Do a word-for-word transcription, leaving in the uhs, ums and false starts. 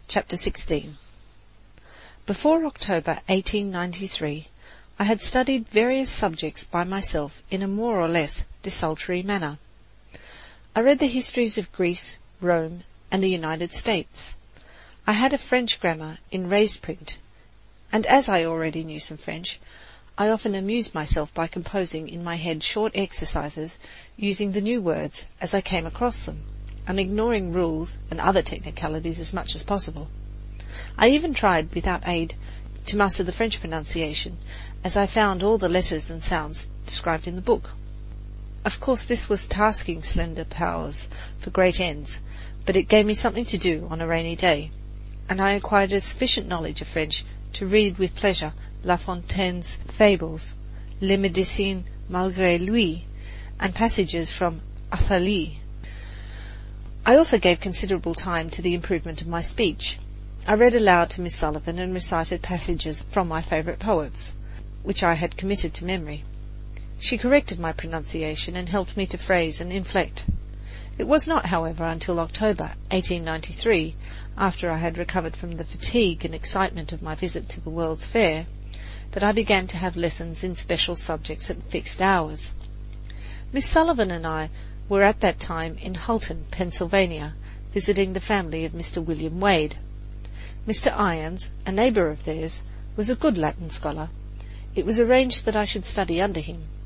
Chapter sixteen. Before October eighteen ninety-three, I had studied various subjects by myself in a more or less desultory manner. I read the histories of Greece, Rome, and the United States. I had a French grammar in raised print, and as I already knew some French, I often amused myself by composing in my head short exercises using the new words as I came across them, and ignoring rules and other technicalities as much as possible. I even tried, without aid, to master the French pronunciation, as I found all the letters and sounds described in the book. Of course this was tasking slender powers for great ends, but it gave me something to do on a rainy day, and I acquired a sufficient knowledge of French to read with pleasure La Fontaine's Fables, Les Médecins malgré lui, and passages from Athalie. I also gave considerable time to the improvement of my speech. I read aloud to Miss Sullivan and recited passages from my favourite poets, which I had committed to memory. She corrected my pronunciation and helped me to phrase and inflect. It was not, however, until October eighteen ninety-three, after I had recovered from the fatigue and excitement of my visit to the World's Fair, that I began to have lessons in special subjects at fixed hours. Miss Sullivan and I were at that time in Hulton, Pennsylvania, visiting the family of Mister William Wade. Mister Irons, a neighbour of theirs, was a good Latin scholar. It was arranged that I should study under him,